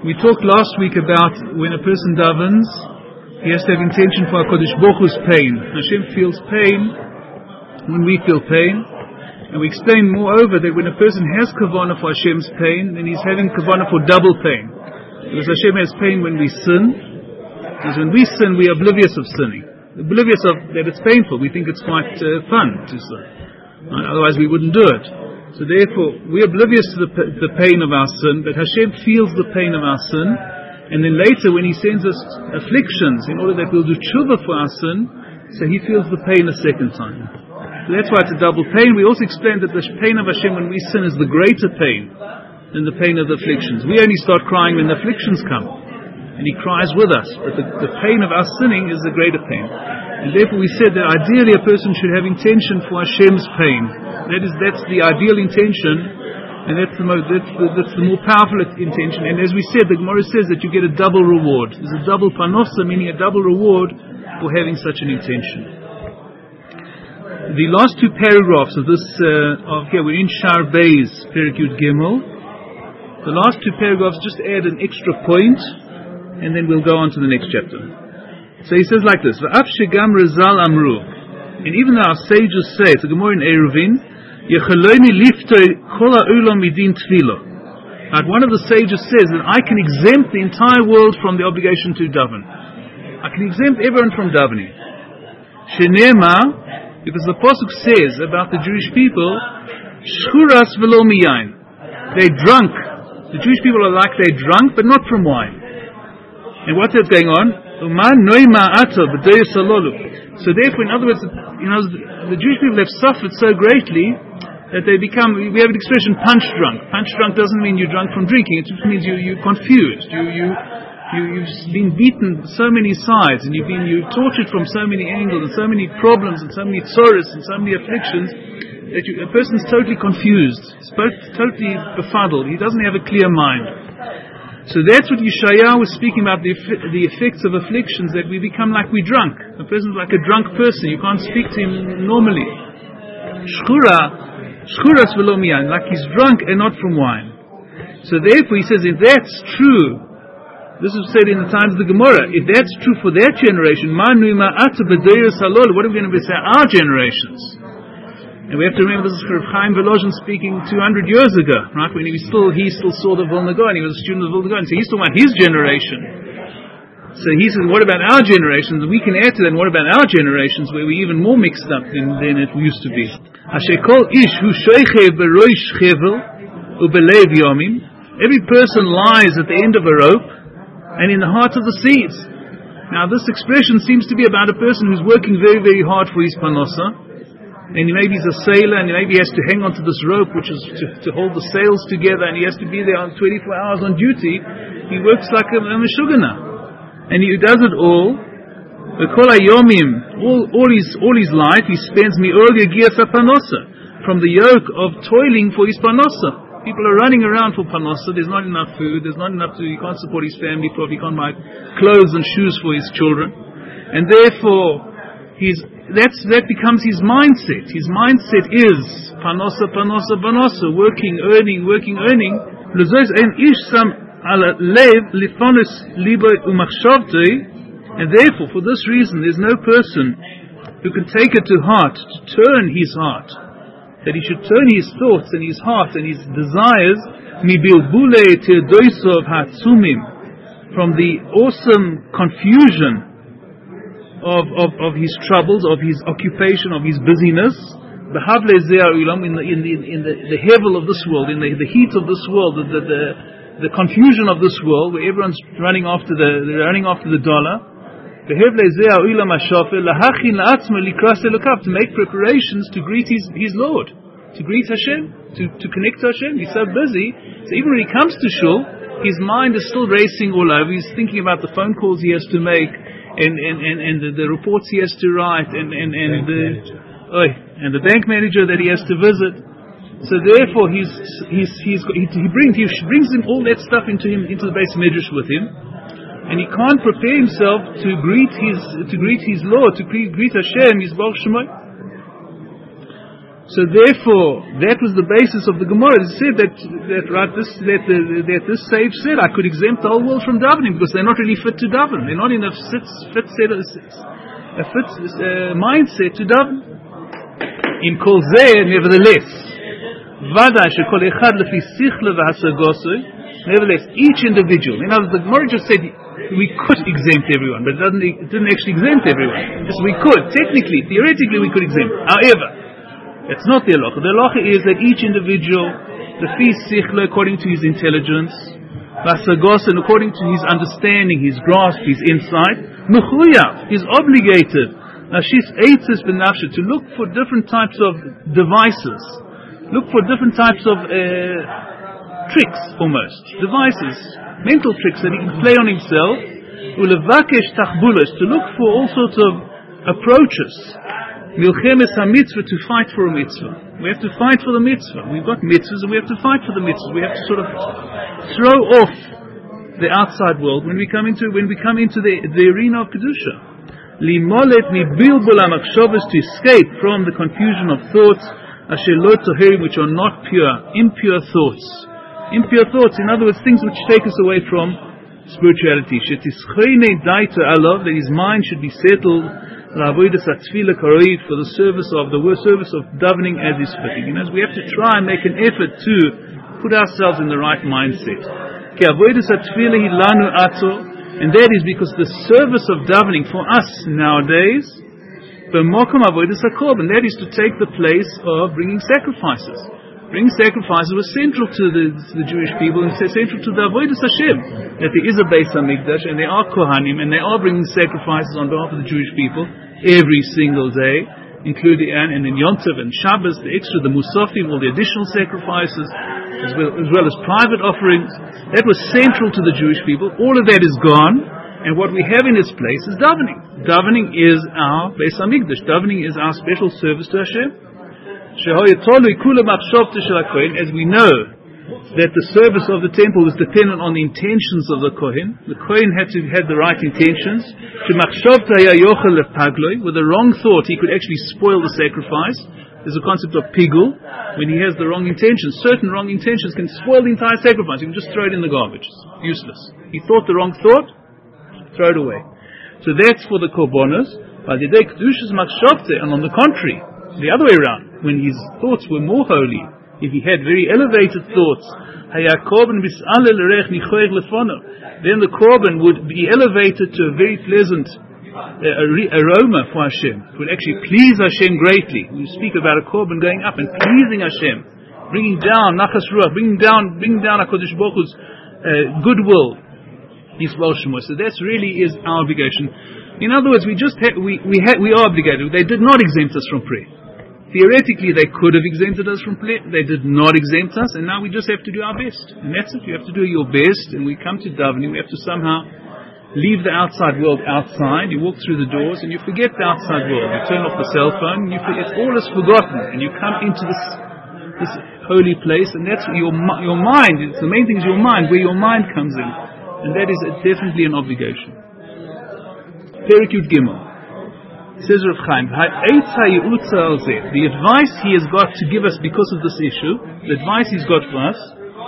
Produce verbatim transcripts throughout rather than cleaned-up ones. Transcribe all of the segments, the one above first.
We talked last week about when a person davens, he has to have intention for HaKadosh Baruch Hu's pain. Hashem feels pain when we feel pain. And we explained moreover that when a person has kavanah for Hashem's pain, then he's having kavanah for double pain. Because Hashem has pain when we sin. Because when we sin, we are oblivious of sinning. Oblivious of that it's painful. We think it's quite uh, fun to sin. Right? Otherwise we wouldn't do it. So therefore, we're oblivious to the, p- the pain of our sin, but Hashem feels the pain of our sin, and then later when He sends us afflictions in order that we'll do tshuva for our sin, so He feels the pain a second time. So that's why it's a double pain. We also explained that the pain of Hashem when we sin is the greater pain than the pain of the afflictions. We only start crying when the afflictions come, and He cries with us, but the, the pain of our sinning is the greater pain. And therefore we said that ideally a person should have intention for Hashem's pain. That is, that's the ideal intention, and that's the, most, that's, the, that's the more powerful intention. And as we said, the Gemara says that you get a double reward. There's a double panosa, meaning a double reward for having such an intention. The last two paragraphs of this, uh, of here, we're in Shar Beis, Perek Yud Gimel. The last two paragraphs just add an extra point, and then we'll go on to the next chapter. So he says like this, V'af shegam rezal amru, and even though our sages say, it's a Gemara in Eruvin, Yechaloni liftoi kol ha'olam midin tefillah. Like one of the sages says that I can exempt the entire world from the obligation to daven. I can exempt everyone from davening. Shenema, because the pasuk says about the Jewish people, shchuras v'lo miyain. They're drunk. The Jewish people are like they're drunk, but not from wine. And what's that going on? So therefore, in other words, you know, the Jewish people have suffered so greatly that they become, we have an expression, punch drunk. Punch drunk doesn't mean you're drunk from drinking, it just means you, you're confused. You, you, you, you've been beaten so many sides, and you've been you tortured from so many angles, and so many problems, and so many tzoros, and so many afflictions, that you, a person's totally confused. He's both totally befuddled. He doesn't have a clear mind. So that's what Yeshayahu was speaking about, the, the effects of afflictions, that we become like we're drunk. A person's like a drunk person. You can't speak to him normally. Shchura, shchuras v'lo miyain, like he's drunk and not from wine. So therefore he says, if that's true, this is said in the times of the Gemara, if that's true for that generation, manu ma'ata b'deiros halol, what are we going to say our generations? And we have to remember this is Rav Chaim Volozhin speaking two hundred years ago, right? When he still he still saw the Vilna Gaon, he was a student of the Vilna Gaon, so he's talking about his generation. So he says, what about our generations? And we can add to that, what about our generations, where we're even more mixed up than, than it used to be. Every person lies at the end of a rope and in the heart of the seas. Now this expression seems to be about a person who's working very, very hard for his panosa. And maybe he's a sailor, and maybe he has to hang on to this rope, which is to, to hold the sails together, and he has to be there on twenty-four hours on duty. He works like a, a meshugana, and he does it all. All, all his all his life, he spends mi'ol yagiyas panosa, from the yoke of toiling for his panosa. People are running around for panosa. There's not enough food. There's not enough to. He can't support his family. Probably can't buy clothes and shoes for his children, and therefore he's. That's, that becomes his mindset. His mindset is panosa, panosa, panosa, working, earning, working, earning. And therefore, for this reason, there's no person who can take it to heart, to turn his heart, that he should turn his thoughts and his heart and his desires from the awesome confusion Of, of, of his troubles, of his occupation, of his busyness, the in the in the in the, the hevel of this world, in the, the heat of this world, the, the the the confusion of this world, where everyone's running after the they're running after the dollar. To make preparations to greet his his Lord, to greet Hashem, to to connect to Hashem. He's so busy, so even when he comes to shul, his mind is still racing all over. He's thinking about the phone calls he has to make. And and, and, and the, the reports he has to write, and and, and the oh, and the bank manager that he has to visit. So therefore, he's he's he's he, he brings he brings him all that stuff into him into the base medrash with him, and he can't prepare himself to greet his to greet his Lord, to greet, greet Hashem, his Baruch Shemai. So therefore, that was the basis of the Gemara. It said that that right this that the, that this sage said I could exempt the whole world from davening because they're not really fit to daven. They're not in a fit fit set of, a fit uh, mindset to daven. In kol zeh, nevertheless, vada shekol echad lefi sichle v'hasagosoi. Nevertheless, each individual. In other words, the Gemara just said we could exempt everyone, but it, doesn't, it didn't actually exempt everyone. Just we could, technically, theoretically, we could exempt. However. That's not the halacha. The halacha is that each individual, the fi sichle, according to his intelligence, vasagos, and according to his understanding, his grasp, his insight, mechuyav, is obligated, nashis eitzes benafshe, to look for different types of devices, look for different types of uh, tricks, almost, devices, mental tricks that he can play on himself, ulevakesh tachbulos, to look for all sorts of approaches, Milchemes ha-mitzvah, to fight for a mitzvah. We have to fight for the mitzvah. We've got mitzvahs and we have to fight for the mitzvahs. We have to sort of throw off the outside world when we come into when we come into the, the arena of Kedusha. Limolet mi bilbul ha-machshavos, to escape from the confusion of thoughts, asher lo toherim, which are not pure, impure thoughts. Impure thoughts, in other words, things which take us away from spirituality. Shetischene daito alav, that his mind should be settled for the service of the service of davening as is fitting. You know, we have to try and make an effort to put ourselves in the right mindset. And that is because the service of davening for us nowadays, and that is to take the place of bringing sacrifices. Bringing sacrifices was central to the, to the Jewish people and central to the Avodas Hashem. That there is a Beis HaMikdash and there are Kohanim and they are bringing sacrifices on behalf of the Jewish people every single day, including and, and in Yom Tov and Shabbos, the extra, the Musafim, all the additional sacrifices, as well, as well as private offerings. That was central to the Jewish people. All of that is gone, and what we have in its place is davening. Davening is our Beis HaMikdash. Davening is our special service to Hashem. As we know that the service of the temple was dependent on the intentions of the Kohen. The Kohen had to have the right intentions. With the wrong thought, he could actually spoil the sacrifice. There's a concept of pigul. When he has the wrong intentions, certain wrong intentions can spoil the entire sacrifice. You can just throw it in the garbage. It's useless. He thought the wrong thought, throw it away. So that's for the korbanos. And on the contrary, the other way around, when his thoughts were more holy, if he had very elevated thoughts, then the korban would be elevated to a very pleasant uh, aroma for Hashem. It would actually please Hashem greatly. We speak about a korban going up and pleasing Hashem, bringing down nachas ruach, bringing down, bringing down HaKadosh Baruch Hu's uh, goodwill. So that really is our obligation. In other words, we just ha- we we ha- we are obligated. They did not exempt us from prayer. Theoretically, they could have exempted us from prayer. They did not exempt us, and now we just have to do our best. And that's it. You have to do your best, and we come to davening. We have to somehow leave the outside world outside. You walk through the doors, and you forget the outside world. You turn off the cell phone, and you forget, all is forgotten, and you come into this this holy place, and that's your your mind. It's the main thing is your mind, where your mind comes in, and that is definitely an obligation. Perek Yud Gimel. Says Rav Chaim, the advice he has got to give us because of this issue, the advice he's got for us,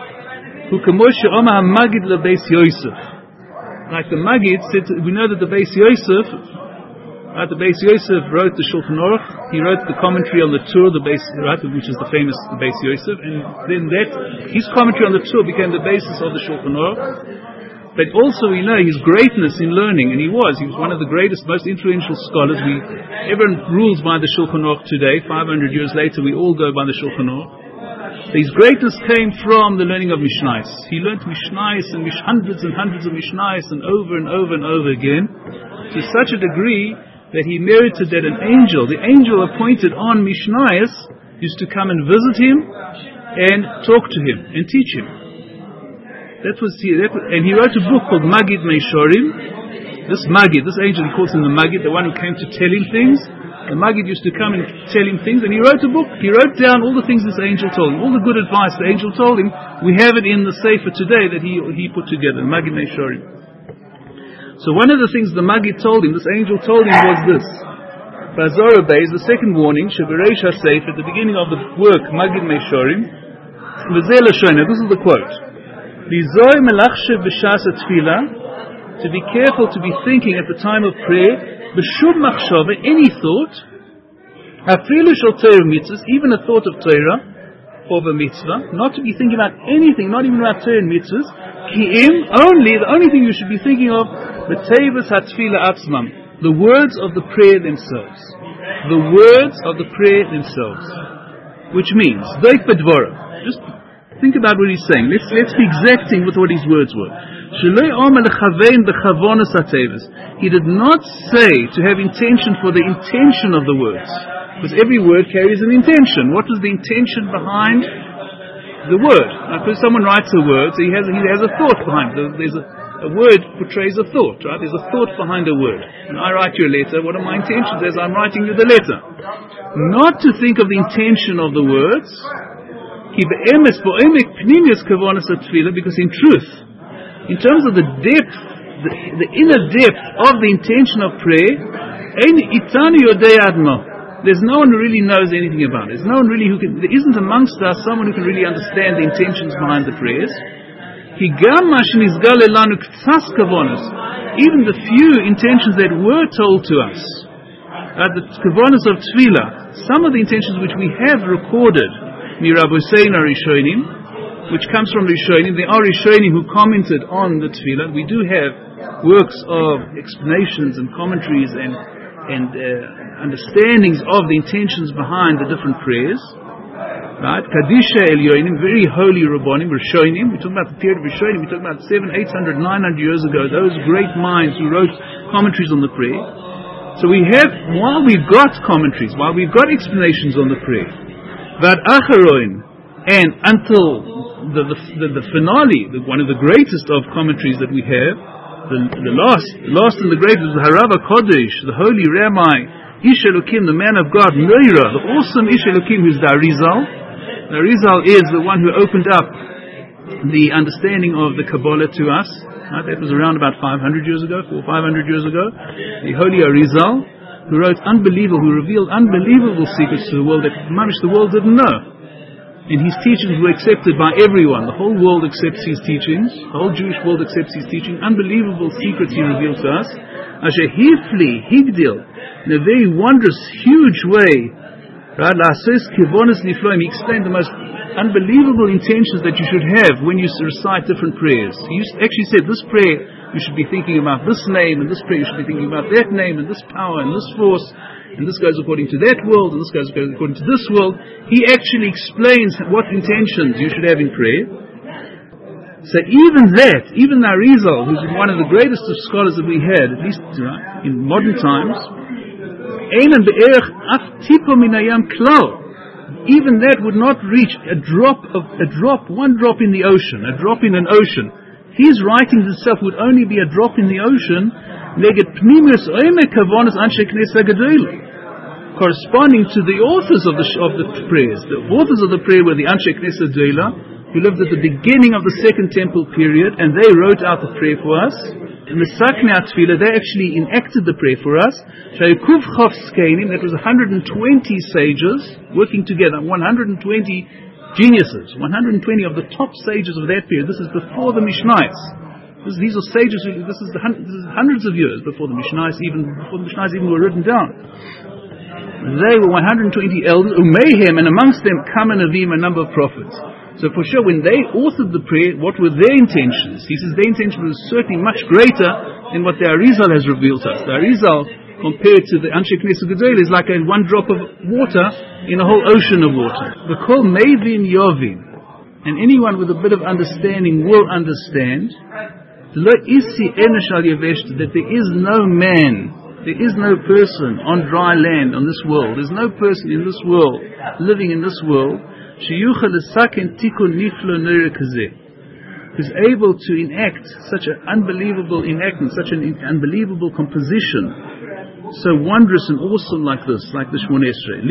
like the Magid said, we know that the Beis Yosef, right, the Beis Yosef wrote the Shulchan Aruch, he wrote the commentary on the Torah, the Beis, right, which is the famous Beis Yosef, and then that, his commentary on the Torah became the basis of the Shulchan Aruch. But also we know his greatness in learning, and he was. He was one of the greatest, most influential scholars. We, everyone rules by the Shulchan Aruch today. five hundred years later, we all go by the Shulchan Aruch. His greatness came from the learning of Mishnayos. He learned Mishnayos and mish, hundreds and hundreds of Mishnayos and over and over and over again, to such a degree that he merited that an angel, the angel appointed on Mishnayos, used to come and visit him and talk to him and teach him. That was, that was, and he wrote a book called Magid Meishorim. This Magid, this angel, he calls him the Magid, the one who came to tell him things. The Magid used to come and tell him things, and he wrote a book. He wrote down all the things this angel told him, all the good advice the angel told him. We have it in the Sefer today that he he put together, Magid Meishorim. So one of the things the Magid told him, this angel told him, was this: Bazora Bay is the second warning, Shebereish HaSeif, at the beginning of the work, Magid Meishorim, V'zeh Lashona, this is the quote, Lizoi melachshe b'shas atfila, to be careful to be thinking at the time of prayer, b'shum machshava, any thought, afilu shel Torah mitzvahs, even a thought of Torah, of a mitzvah, not to be thinking about anything, not even about Torah and mitzvahs, ki'im, only, the only thing you should be thinking of, b'tevus hatfila atzmam, the words of the prayer themselves. The words of the prayer themselves. Which means, doik bedvora, just think about what he's saying. Let's, let's be exacting with what his words were. He did not say to have intention for the intention of the words. Because every word carries an intention. What is the intention behind the word? Now, if someone writes a word, so he has, he has a thought behind it. There's a, a word portrays a thought, right? There's a thought behind a word. When I write you a letter, what are my intentions as I'm writing you the letter? Not to think of the intention of the words, because in truth, in terms of the depth, the, the inner depth of the intention of prayer, there's no one who really knows anything about it. There's no one really who can, there isn't amongst us someone who can really understand the intentions behind the prayers. Even the few intentions that were told to us, uh, the kavanas of tefillah, some of the intentions which we have recorded, Mirabosein Rishonim, which comes from Rishonim. There are Rishonim who commented on the tefillah. We do have works of explanations and commentaries and and uh, understandings of the intentions behind the different prayers. Right? Kadisha Elyonim, very holy Rabbonim, Rishonim. We're talking about the period of Rishonim. We're talking about seven, eight hundred, nine hundred years ago. Those great minds who wrote commentaries on the prayer. So we have, while we've got commentaries, while we've got explanations on the prayer, Vad Acharoin, and until the, the, the, the finale, the, one of the greatest of commentaries that we have, the, the last, last and the greatest was Harav HaKodesh, the holy Rabbi, Ish Elokim, the man of God, Meira, the awesome Ish Elokim, who's the Arizal. The Arizal is the one who opened up the understanding of the Kabbalah to us. Right? That was around about five hundred years ago, four five hundred years ago. The holy Arizal, who wrote unbelievable, who revealed unbelievable secrets to the world that much the world didn't know. And his teachings were accepted by everyone. The whole world accepts his teachings. The whole Jewish world accepts his teaching. Unbelievable secrets he revealed to us. Asher hifli, higdil, in a very wondrous, huge way. Right? He explained the most unbelievable intentions that you should have when you recite different prayers. He actually said, this prayer, you should be thinking about this name, and this prayer you should be thinking about that name, and this power, and this force, and this goes according to that world, and this goes according to this world. He actually explains what intentions you should have in prayer. So even that, even the Arizal, who's one of the greatest of scholars that we had, at least right, in modern times, even that would not reach a drop of a drop, one drop in the ocean, a drop in an ocean. His writings itself would only be a drop in the ocean, corresponding to the authors of the of the prayers. The authors of the prayer were the Anshe Knesset Gedola, who lived at the beginning of the Second Temple period, and they wrote out the prayer for us. And the Saknei Tefillah, they actually enacted the prayer for us. That was one hundred twenty sages working together, one hundred twenty geniuses, one hundred twenty of the top sages of that period. This is before the Mishnayos. This, these are sages. Who, this, is the, this is hundreds of years before the Mishnayos, even before the Mishnayos even were written down. They were one hundred twenty elders, Umayhem, and amongst them Kama Navim, a number of prophets. So for sure, when they authored the prayer, what were their intentions? He says their intention was certainly much greater than what the Arizal has revealed to us. The Arizal, compared to the Anshe Knesset Gedola, is like a one drop of water in a whole ocean of water. The Kol Mevin Yovin, and anyone with a bit of understanding will understand that there is no man, there is no person on dry land on this world, there's no person in this world, living in this world, who's able to enact such an unbelievable enactment, such an unbelievable composition, so wondrous and awesome like this, like the Shmoneh Esrei.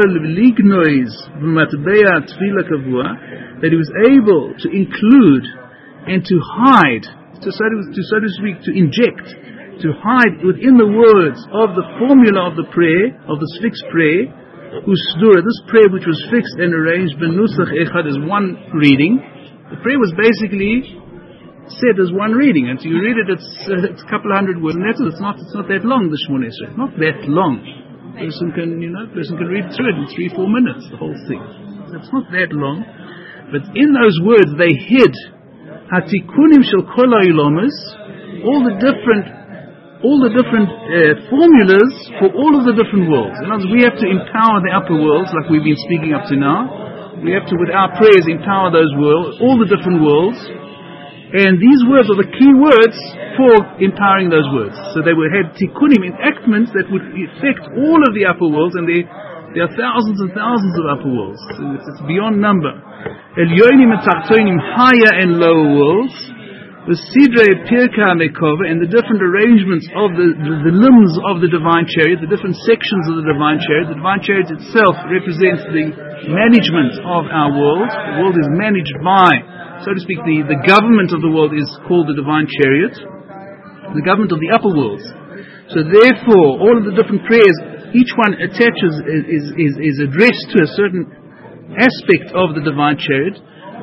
That he was able to include and to hide, to so to, to, so to speak, to inject, to hide within the words of the formula of the prayer, of this fixed prayer, Usdura, this prayer which was fixed and arranged, Benusach Echad, as one reading. The prayer was basically said as one reading, and so you read it, it's, uh, it's a couple of hundred words, and that's it. It's not, it's not that long, the Shmoneh Esrei. Not that long. A person can, you know, person can read through it in three, four minutes, the whole thing. So it's not that long. But in those words, they hid Hatikunim Shel Kol HaOlamis, all the different, all the different uh, formulas for all of the different worlds. In other words, we have to empower the upper worlds, like we've been speaking up to now. We have to, with our prayers, empower those worlds, all the different worlds. And these words are the key words for empowering those words. So they were had tikkunim, enactments that would affect all of the upper worlds, and there, there are thousands and thousands of upper worlds. So it's, it's beyond number. Elyonim and tachtonim, higher and lower worlds. The sidrei pirka mekova, and the different arrangements of the, the, the limbs of the divine chariot, the different sections of the divine chariot. The divine chariot itself represents the management of our world. The world is managed by, so to speak, the, the government of the world is called the divine chariot, the government of the upper worlds. So therefore, all of the different prayers, each one attaches, is, is, is addressed to a certain aspect of the divine chariot.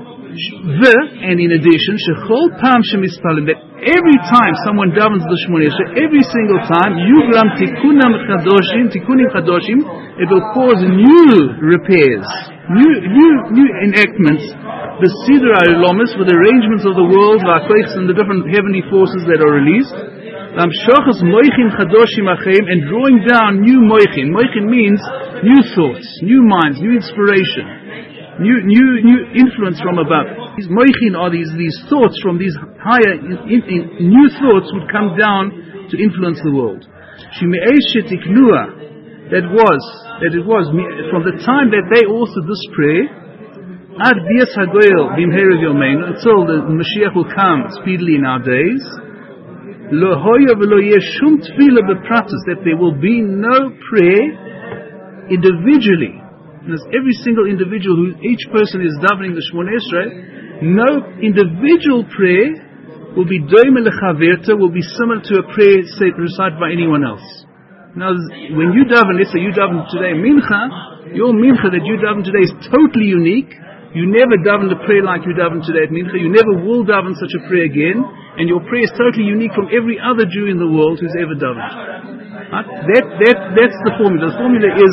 The, and in addition, shechol pam shemispalim, that every time someone davens the Shmoneh Esrei, every single time, yugram tikunam chadoshim, tikunim chadoshim, it will cause new repairs, new new new enactments, the sidra alomis, with arrangements of the world, v'akoichs, and the different heavenly forces that are released, lamshochas moichin chadoshim achim, and drawing down new moichin. Moichin means new thoughts, new minds, new inspiration. New, new, new influence from above. These moichin are these, these thoughts from these higher, in, in, in, new thoughts would come down to influence the world. That was, that it was, from the time that they authored this prayer, ad bias hagoyel bimherev yomeinu, until the Mashiach will come speedily in our days, lo hoya v'lo yeh shum tefillah bepratus, that there will be no prayer individually. And as every single individual, who each person is davening the Shmoneh Esrei, no individual prayer will be doime lechaverta, will be similar to a prayer said, recited by anyone else. Now, when you daven, let's say you daven today mincha, your mincha that you daven today is totally unique. You never daven a prayer like you daven today at mincha. You never will daven such a prayer again, and your prayer is totally unique from every other Jew in the world who's ever davened. Right? That that that's the formula. The formula is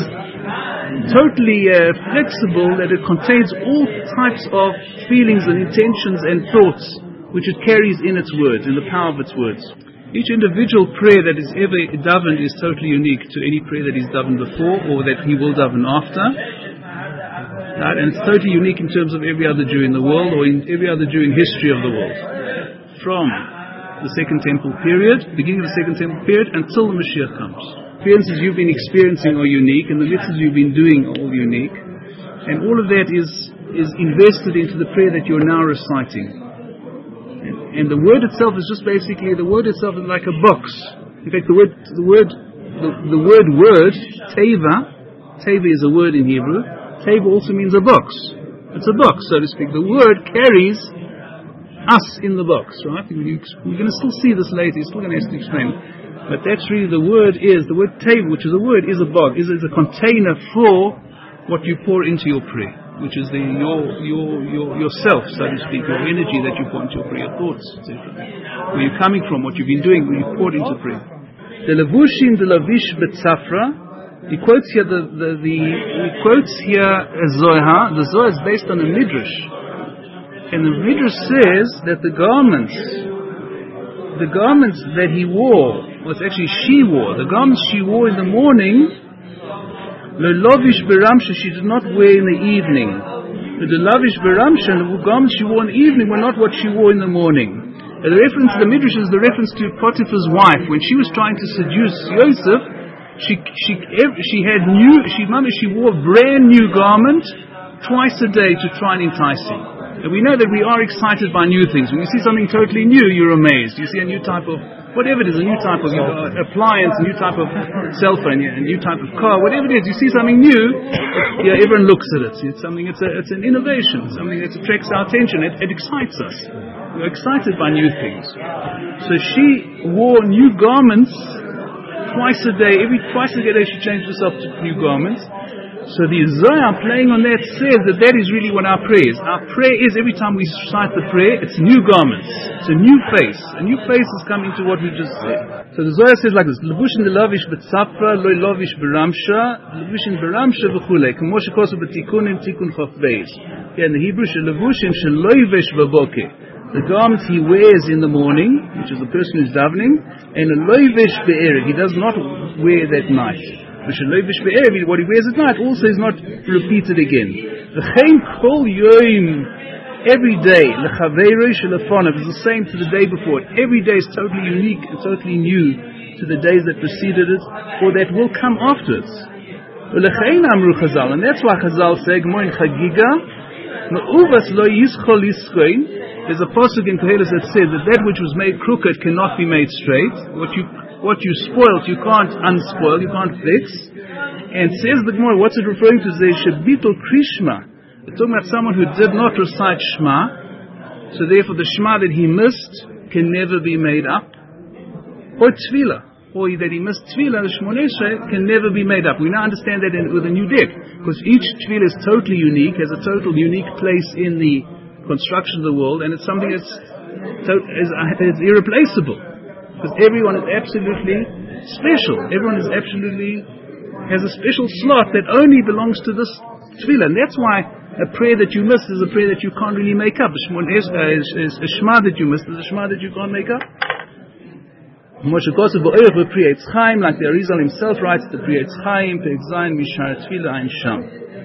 totally uh, flexible, that it contains all types of feelings and intentions and thoughts which it carries in its words, in the power of its words. Each individual prayer that is ever davened is totally unique to any prayer that he's davened before or that he will daven after. Right? And it's totally unique in terms of every other Jew in the world or in every other Jew in history of the world. From the Second Temple period, beginning of the Second Temple period, until the Mashiach comes. Experiences you've been experiencing are unique, and the mitzvahs you've been doing are all unique, and all of that is is invested into the prayer that you're now reciting. And, and the word itself is just basically, the word itself is like a box. In fact, the word the word the, the word word teva, teva is a word in Hebrew. Teva also means a box. It's a box, so to speak. The word carries us in the box, right? We're going to still see this later. You're still going to have to explain. But that's really the word is, the word teva, which is a word, is a bog, is, is a container for what you pour into your prayer, which is the, your, your, your, yourself, so to speak, your energy that you pour into your prayer, your thoughts, et cetera. Where you're coming from, what you've been doing, where you poured into prayer. The levushim de lavish betzafra, he quotes here the, the, the he quotes here a Zohar. The Zohar is based on a midrash. And the midrash says that the garments, the garments that he wore, was actually she wore. The garments she wore in the morning, the lavish beramsha, she did not wear in the evening. The lavish beramsha, the garments she wore in the evening, were not what she wore in the morning. And the reference, the midrash is the reference to Potiphar's wife. When she was trying to seduce Yosef, she she she had new, she mama, she wore a brand new garment twice a day to try and entice him. And we know that we are excited by new things. When you see something totally new, you're amazed. You see a new type of, whatever it is, a new type of uh, appliance, a new type of cell phone, a new type of car, whatever it is, you see something new, yeah, everyone looks at it. It's something, it's a, it's an innovation, something that attracts our attention. It, it excites us. were excited by new things. So she wore new garments twice a day. Every twice a day she changed herself to new garments. So the Zohar playing on that says that that is really what our prayer is. Our prayer is every time we recite the prayer, it's new garments. It's a new face. A new face is coming to what we just said. So the Zohar says like this: Levushin delavish b'tzafra, loy lovish b'ramsha, levushin b'ramsha v'chulei, k'mo shekosu b'tikunim tikun chaf beis. Yeah, in the Hebrew, shelevushin sheloivesh v'boke. The garments he wears in the morning, which is the person who's davening, and a loivesh be'erev, he does not wear that night. What he wears at night also is not repeated again. Every day, is the same to the day before. Every day is totally unique and totally new to the days that preceded it, or that will come afterwards. And that's why Chazal say, there's a pasuk in Koheles that says that that which was made crooked cannot be made straight. What you what you spoiled, you can't unspoil, you can't fix. And says the Gemara, what's it referring to? They Shebitul Krishma. It's talking about someone who did not recite Shema, so therefore the Shema that he missed can never be made up. Or Tefillah, or that he missed Tefillah, the Shmoneh Esrei, can never be made up. We now understand that in, with a new deck, because each Tefillah is totally unique, has a total unique place in the construction of the world, and it's something that's is, is irreplaceable. Because everyone is absolutely special. Everyone is absolutely has a special slot that only belongs to this tefillah. And that's why a prayer that you miss is a prayer that you can't really make up. A shema that you miss is a shema that you can't make up. Like the Arizal himself writes, the Priyetz Chaim, Perek Zayin, Mishar Tefillah, Ein Sham.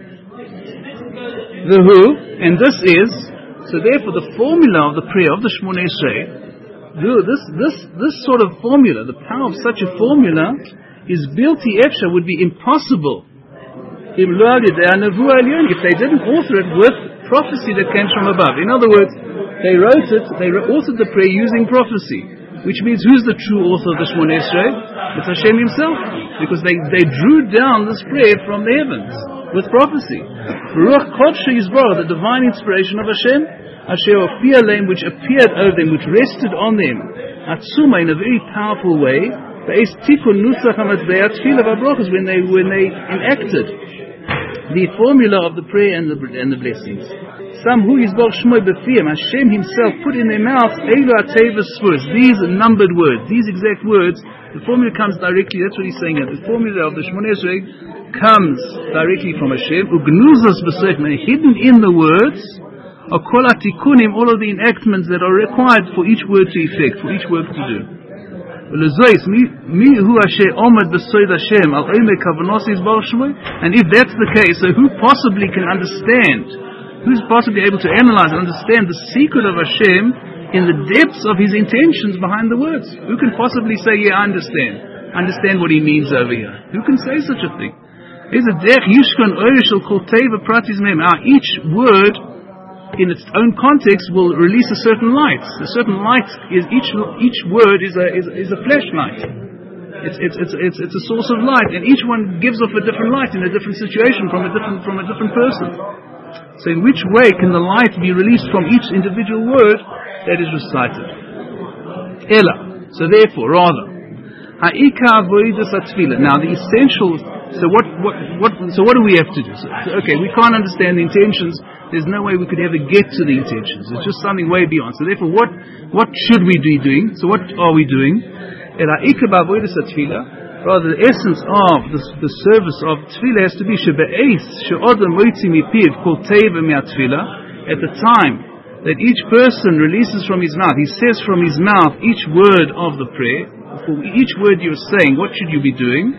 The who, and this is, so therefore the formula of the prayer of the Shmoneh Esrei, This, this, this sort of formula, the power of such a formula, is bilti efsha, would be impossible if they didn't author it with prophecy that came from above. In other words, they wrote it, they authored the prayer using prophecy, which means who's the true author of the Shmoneh Esrei? It's Hashem himself, because they, they drew down this prayer from the heavens with prophecy. Ruach Kodesh Yisborah, the divine inspiration of Hashem, Asher Ophia Leim, which appeared over them, which rested on them, Atzuma, in a very powerful way, when they when they enacted the formula of the prayer and the and the blessings. Some who Yisborah Shmoi B'fiyam, Hashem himself put in their mouths Eilu HaTevas words, these numbered words, these exact words. The formula comes directly. That's what he's saying. The formula of the Shmoneh Esrei comes directly from Hashem. Ugnuzas b'seif, hidden in the words. Or kol atikunim, all of the enactments that are required for each word to effect, for each work to do. And if that's the case, so who possibly can understand, who's possibly able to analyze and understand the secret of Hashem in the depths of His intentions behind the words? Who can possibly say, yeah, I understand, understand what He means over here? Who can say such a thing? Each word in its own context will release a certain light. A certain light is each each word is a is, is a flashlight. It's it's it's it's it's a source of light, and each one gives off a different light in a different situation from a different from a different person. So, in which way can the light be released from each individual word that is recited? Ella. So, therefore, rather, ha'ika avodas atfilah. Now, the essential. So what, what, what, so what do we have to do? So, okay, we can't understand the intentions. There's no way we could ever get to the intentions. It's just something way beyond. So therefore, what, what should we be doing? So what are we doing? Rather, the essence of the, the service of tefillah has to be at the time that each person releases from his mouth, he says from his mouth each word of the prayer. For each word you're saying, what should you be doing?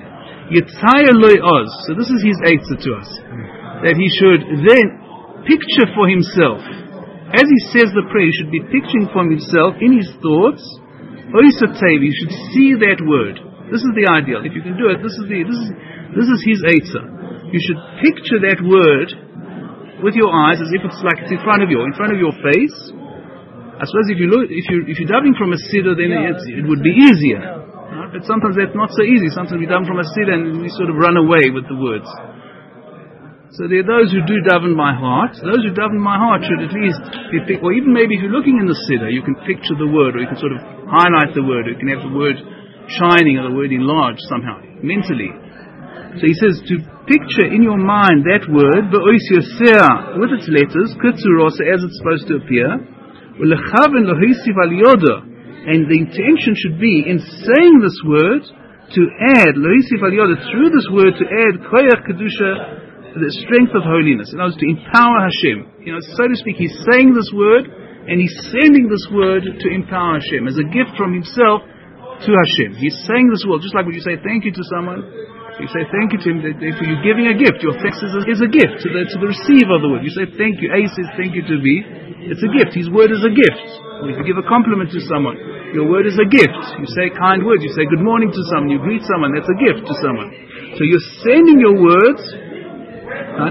So this is his eitzah to us, that he should then picture for himself, as he says the prayer, he should be picturing for himself in his thoughts, he should see that word. This is the ideal. If you can do it, this is the this is this is his eitzah. You should picture that word with your eyes as if it's like it's in front of you, in front of your face. I suppose if you look, if you if you're davening from a siddur, then it's, it would be easier. But sometimes that's not so easy. Sometimes we daven from a siddur and we sort of run away with the words. So there are those who do daven by heart. Those who daven by heart should at least be pick, or even maybe if you're looking in the siddur, you can picture the word, or you can sort of highlight the word, or you can have the word shining or the word enlarged somehow, mentally. So he says to picture in your mind that word, b'ois yosea, with its letters, kitzuros, as it's supposed to appear, u'lechaven lohisiv al yoda, and the intention should be in saying this word to add lohisiv al yoda, through this word to add koyach kedusha, the strength of holiness, in other words, to empower Hashem. You know, so to speak, he's saying this word, and he's sending this word to empower Hashem, as a gift from himself to Hashem. He's saying this word, just like when you say thank you to someone, you say thank you to him, therefore you're giving a gift. Your thanks is a, is a gift to the, to the receiver of the word. You say thank you, A says thank you to B, it's a gift. His word is a gift. If you give a compliment to someone, your word is a gift. You say kind words, you say good morning to someone, you greet someone, that's a gift to someone. So you're sending your words with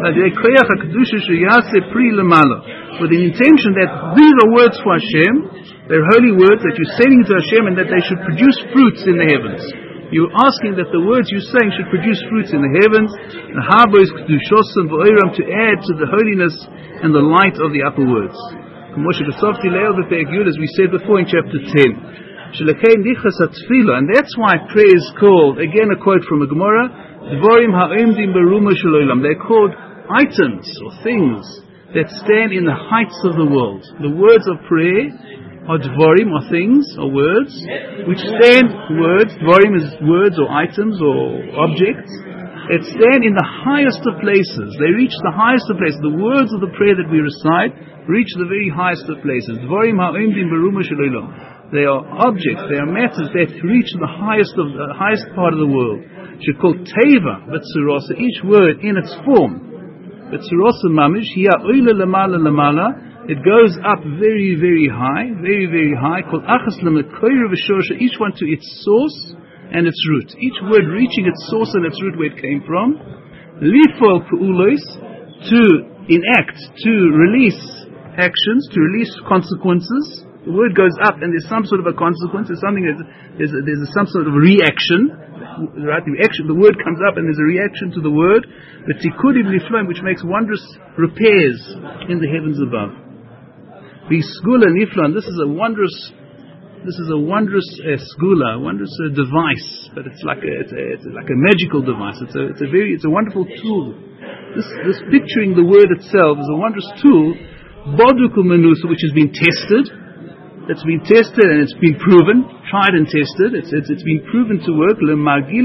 the intention that these are words for Hashem, they're holy words that you're sending to Hashem, and that they should produce fruits in the heavens. You're asking that the words you're saying should produce fruits in the heavens, to add to the holiness and the light of the upper words. As we said before in chapter ten. And that's why prayer is called, again a quote from a Gemara, they're called items or things that stand in the heights of the world. The words of prayer are dvorim, or things, or words, which stand, words, dvorim is words or items or objects, that stand in the highest of places. They reach the highest of places. The words of the prayer that we recite reach the very highest of places. Dvorim ha'omdim beruma shel olam. They are objects, they are matters that reach the highest of the highest part of the world. She called Teva, Betsurosa, each word in its form. Betsurosa mamish, hiya oila lamala lamala, it goes up very, very high, very, very high, called Achas lamekoyra v'shorsha, each one to its source and its root. Each word reaching its source and its root where it came from. Lifol pu'ulois, to enact, to release actions, to release consequences. The word goes up and there's some sort of a consequence, there's something, there's, there's, a, there's a, some sort of reaction, right? The reaction, the word comes up and there's a reaction to the word, the tikudim nifloim, which makes wondrous repairs in the heavens above. The skula niflon, this is a wondrous, this is a wondrous uh, skula, a wondrous uh, device, but it's like a, it's, a, it's like a magical device. It's a, it's a very, it's a wonderful tool. This, this picturing the word itself is a wondrous tool, boduku menusa, which has been tested. It's been tested and it's been proven, tried and tested. It's it's, it's been proven to work. To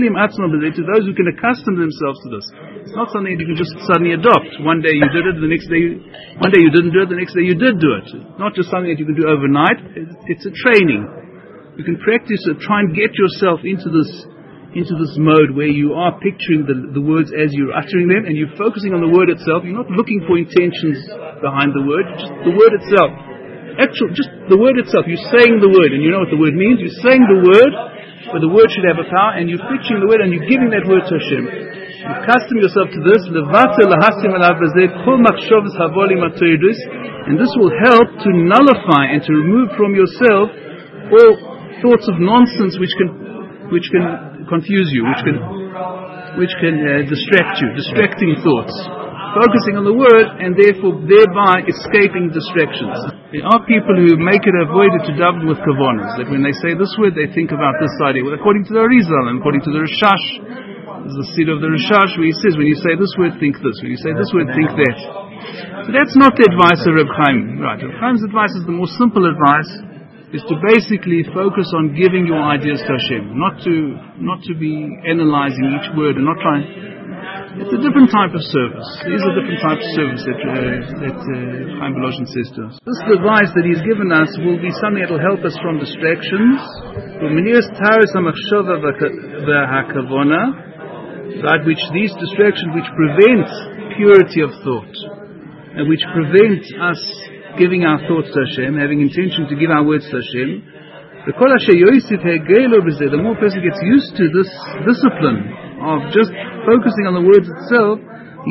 those who can accustom themselves to this. It's not something that you can just suddenly adopt. One day you did it, the next day, you, one day you didn't do it, the next day you did do it. It's not just something that you can do overnight. It's, it's a training. You can practice it. Try and get yourself into this into this mode where you are picturing the, the words as you're uttering them, and you're focusing on the word itself. You're not looking for intentions behind the word, just the word itself. Actual, just the word itself. You're saying the word, and you know what the word means. You're saying the word, but the word should have a power, and you're picturing the word, and you're giving that word to Hashem. You accustom yourself to this, and this will help to nullify and to remove from yourself all thoughts of nonsense which can, which can confuse you, which can, which can uh, distract you, distracting thoughts. Focusing on the word and therefore thereby escaping distractions. There are people who make it avoided to daven with kavanas, that when they say this word they think about this idea. Well, according to the Arizal and according to the Rishash, there's the seed of the Rishash where he says when you say this word think this, when you say this word think that. So that's not the advice of Reb Chaim. Right, Reb Chaim's advice is the more simple advice, is to basically focus on giving your ideas to Hashem, not to not to be analyzing each word and not trying. It's a different type of service. These are different types of service that uh, that uh, Chaim Volozhin says to us. This device that he's given us will be something that will help us from distractions. Right, which these distractions which prevent purity of thought and which prevent us giving our thoughts to Hashem, having intention to give our words to Hashem. The more a person gets used to this discipline of just focusing on the words itself,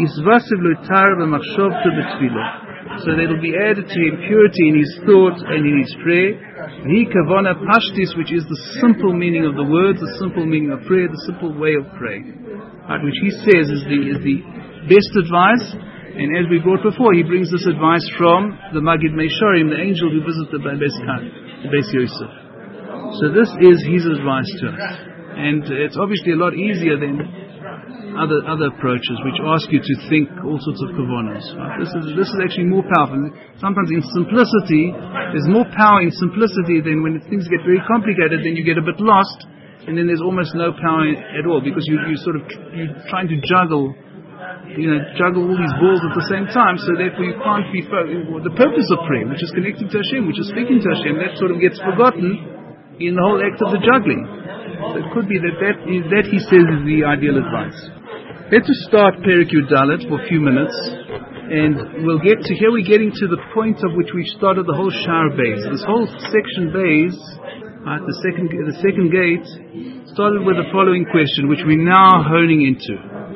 so that it will be added to him purity in his thought and in his prayer. Which is the simple meaning of the words, the simple meaning of prayer, the simple way of praying. Right, which he says is the is the best advice. And as we brought before, he brings this advice from the Magid Meisharim, the angel who visited the Beis the Beis Yosef. So this is his advice to us. And it's obviously a lot easier than other other approaches, which ask you to think all sorts of kavanas. Right? This is this is actually more powerful. Sometimes in simplicity, there's more power in simplicity than when things get very complicated. Then you get a bit lost, and then there's almost no power at all because you you sort of you're trying to juggle, you know, juggle all these balls at the same time. So therefore, you can't be fo- the purpose of prayer, which is connecting to Hashem, which is speaking to Hashem. That sort of gets forgotten in the whole act of the juggling. So it could be that that, is, that he says is the ideal advice. Let's just start Perek Yud Dalet for a few minutes, and we'll get to here. We're getting to the point of which we started the whole Shar Beis. This whole section Beis, right, the second the second gate, started with the following question, which we're now honing into.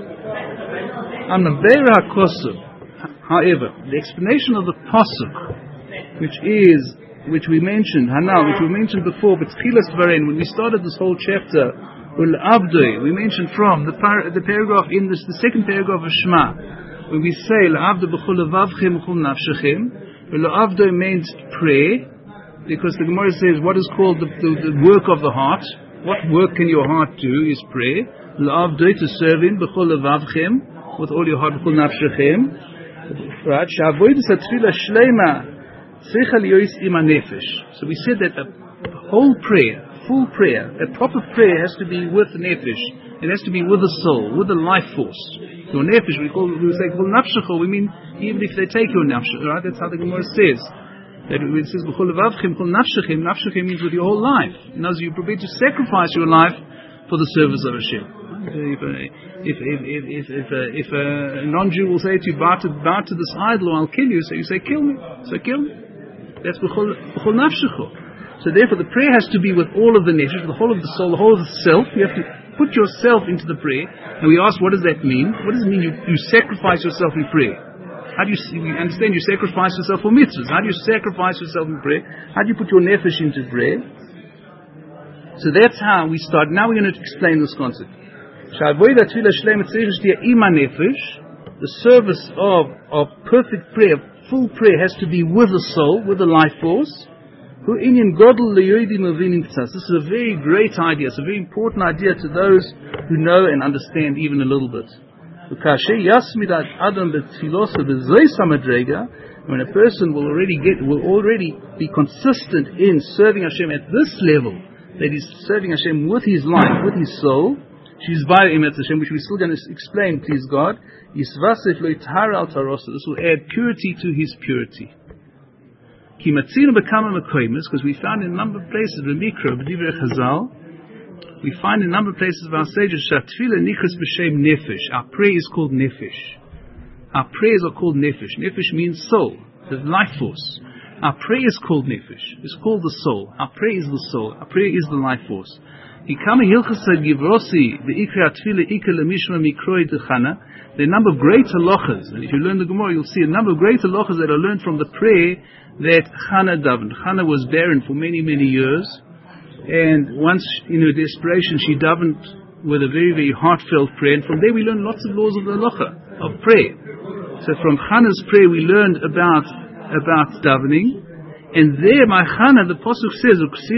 However, the explanation of the pasuk, which is which we mentioned, Hanal, which we mentioned before, but Tchilas Varen, when we started this whole chapter, Ul Abdoi, we mentioned from the, par- the paragraph in this, the second paragraph of Shema, when we say L'Avdoi b'chol levavchem v'chol nafshechem, Ul Abdoi meant prayer, because the Gemara says what is called the, the, the work of the heart. What work can your heart do is prayer. L'Avdoi, to serve Him, b'chol levavchem, with all your heart, b'chol nafshechem. Right? Sha'avodas hatfila shleima. So we said that a whole prayer, full prayer, a proper prayer has to be with the nefesh. It has to be with the soul, with the life force. Your nefesh, we call, we say, nafshecho, we mean even if they take your nafshecho, right? That's how the Gemara says. That it says, nafshechem, nafshechem means with your whole life. In other words, you're prepared to sacrifice your life for the service of Hashem. If a, if, if, if, if, if, a, if a non-Jew will say to you, bow to, bow to this idol or I'll kill you, so you say, kill me. So kill me. That's b'chol nafshecho. So therefore the prayer has to be with all of the nefesh, the whole of the soul, the whole of the self. You have to put yourself into the prayer. And we ask, what does that mean? What does it mean you, you sacrifice yourself in prayer? How do you, you understand you sacrifice yourself for mitzvahs? How do you sacrifice yourself in prayer? How do you put your nefesh into prayer? So that's how we start. Now we're going to explain this concept. The service of, of perfect prayer, full prayer, has to be with the soul, with the life force. This is a very great idea. It's a very important idea to those who know and understand even a little bit. When a person will already get, will already be consistent in serving Hashem at this level, that he's serving Hashem with his life, with his soul, which we're still going to explain, please God. This will add purity to his purity. Because we found in a number of places, we find in a number of places of our sages, our prayer is called nefesh. Our prayers are called nefesh. Nefesh means soul, the life force. Our prayer is called nefesh. It's called the soul. Our prayer is the soul. Our prayer is the life force. There are a number of great halachas, and if you learn the Gemara, you'll see a number of great halachas that are learned from the prayer that Chana davened. Chana was barren for many, many years, and once, in her desperation, she davened with a very, very heartfelt prayer, and from there we learn lots of laws of the halacha, of prayer. So from Chana's prayer we learned about, about davening. And there, my Chana, the pasuk says,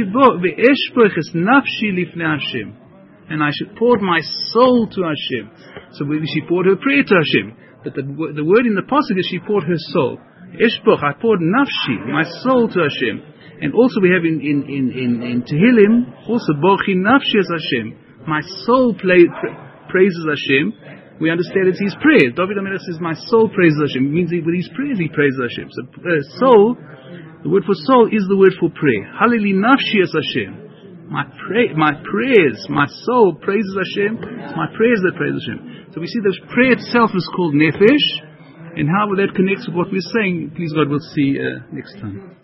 and I should pour my soul to Hashem. So she poured her prayer to Hashem, but the, the word in the pasuk is she poured her soul. Eshboch, I poured nafshi, my soul to Hashem. And also we have in in in in, in Tehillim, also bochi nafshi as Hashem. My soul play, pra- praises Hashem. We understand it's his prayer. David HaMelech says, my soul praises Hashem. It means he, with his prayers he praises Hashem. So uh, soul. The word for soul is the word for prayer. Hallelujah, nafshi es Hashem. My pray, my prayers, my soul praises Hashem. It's my prayers that praise Hashem. So we see that prayer itself is called nefesh, and how that connects with what we're saying, please God, we'll see uh, next time.